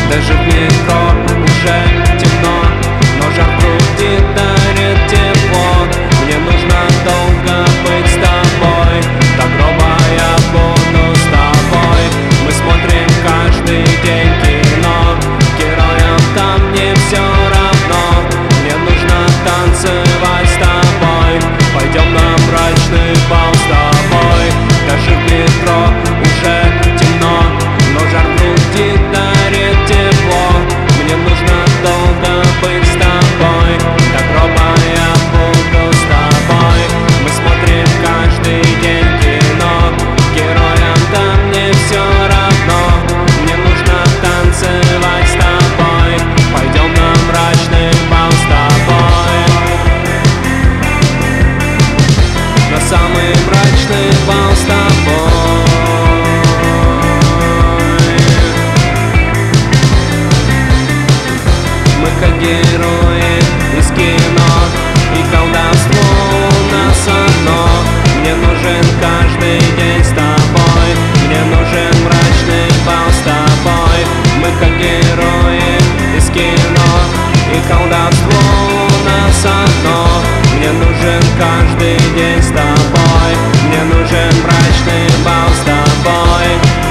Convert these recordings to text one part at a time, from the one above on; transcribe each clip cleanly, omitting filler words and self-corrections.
Даже в метро уже темно, но жар в груди дарит тепло. Мне нужно долго быть с тобой, до гроба я буду с тобой. Мы смотрим каждый день кино, героям там не все равно. Мне нужно танцевать с тобой, пойдем на брачный бал с тобой. Даже в метро уже темно, но жар в груди дарит тепло. Мне нужно долго быть с тобой, до гроба я буду с тобой. Мы смотрим каждый день кино, героям там не все равно. Мне нужно танцевать с тобой, пойдем на брачный бал с тобой. На самый брачный бал с тобой. Мы как герои из кино, и колдовство у нас одно. Мне нужен каждый день с тобой, мне нужен брачный бал с тобой. Мы как герои из кино, и колдовство у нас одно. Мне нужен каждый день с тобой, мне нужен брачный бал с тобой.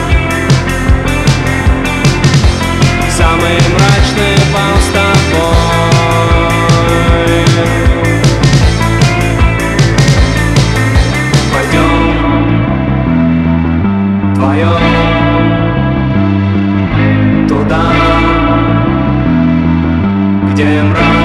Самый мрачный бал с тобой. Пойдем вдвоем туда, где мрак.